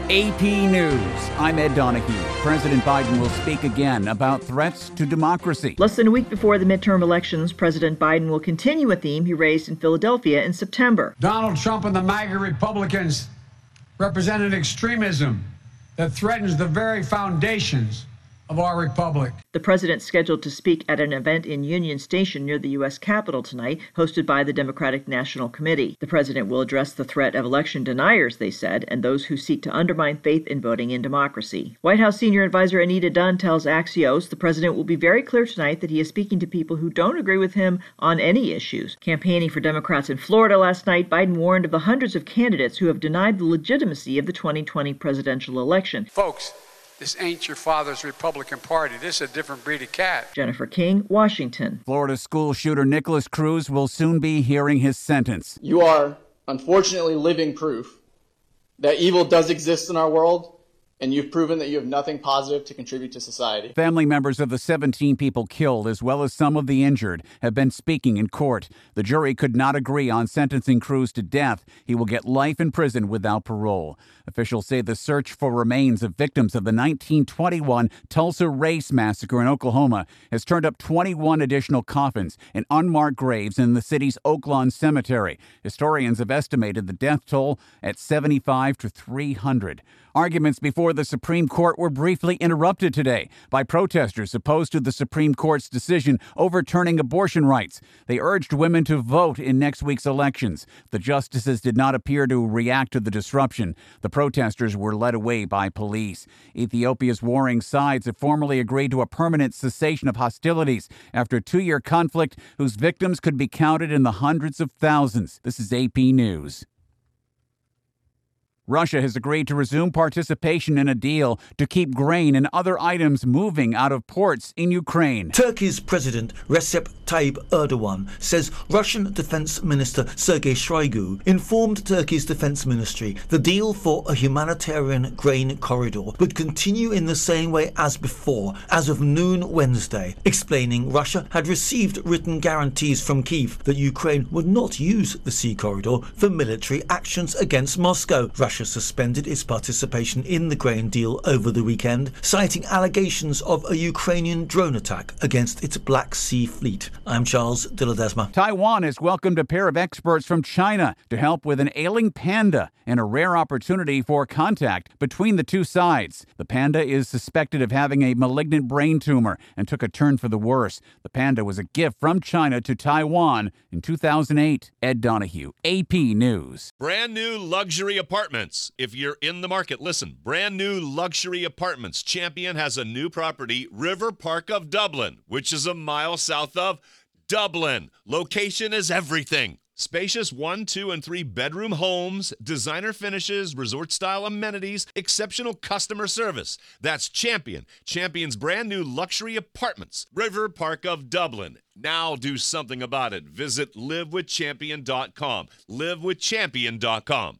AP News. I'm Ed Donahue. President Biden will speak again about threats to democracy. Less than a week before the midterm elections, President Biden will continue a theme he raised in Philadelphia in September. Donald Trump and the MAGA Republicans represent an extremism that threatens the very foundations of our republic. The president's scheduled to speak at an event in Union Station near the U.S. Capitol tonight, hosted by the Democratic National Committee. The president will address the threat of election deniers, they said, and those who seek to undermine faith in voting in democracy. White House senior advisor Anita Dunn tells Axios the president will be very clear tonight that he is speaking to people who don't agree with him on any issues. Campaigning for Democrats in Florida last night, Biden warned of the hundreds of candidates who have denied the legitimacy of the 2020 presidential election. Folks, this ain't your father's Republican Party. This is a different breed of cat. Jennifer King, Washington. Florida school shooter Nicholas Cruz will soon be hearing his sentence. You are, unfortunately, living proof that evil does exist in our world, and you've proven that you have nothing positive to contribute to society. Family members of the 17 people killed, as well as some of the injured, have been speaking in court. The jury could not agree on sentencing Cruz to death. He will get life in prison without parole. Officials say the search for remains of victims of the 1921 Tulsa Race Massacre in Oklahoma has turned up 21 additional coffins and unmarked graves in the city's Oaklawn Cemetery. Historians have estimated the death toll at 75 to 300. Arguments before the Supreme Court were briefly interrupted today by protesters opposed to the Supreme Court's decision overturning abortion rights. They urged women to vote in next week's elections. The justices did not appear to react to the disruption. The protesters were led away by police. Ethiopia's warring sides have formally agreed to a permanent cessation of hostilities after a 2-year conflict whose victims could be counted in the hundreds of thousands. This is AP News. Russia has agreed to resume participation in a deal to keep grain and other items moving out of ports in Ukraine. Turkey's President Recep Tayyip Erdogan says Russian Defense Minister Sergei Shoigu informed Turkey's defense ministry the deal for a humanitarian grain corridor would continue in the same way as before, as of noon Wednesday, explaining Russia had received written guarantees from Kyiv that Ukraine would not use the sea corridor for military actions against Moscow. Russia suspended its participation in the grain deal over the weekend, citing allegations of a Ukrainian drone attack against its Black Sea fleet. I'm Charles de Ledesma. Taiwan has welcomed a pair of experts from China to help with an ailing panda and a rare opportunity for contact between the two sides. The panda is suspected of having a malignant brain tumor and took a turn for the worse. The panda was a gift from China to Taiwan in 2008. Ed Donahue, AP News. Brand new luxury apartments. If you're in the market, listen. Brand new luxury apartments. Champion has a new property, River Park of Dublin, which is a mile south of Dublin. Location is everything. Spacious 1, 2, and 3 bedroom homes, designer finishes, resort-style amenities, exceptional customer service. That's Champion. Champion's brand new luxury apartments, River Park of Dublin. Now do something about it. Visit livewithchampion.com. livewithchampion.com.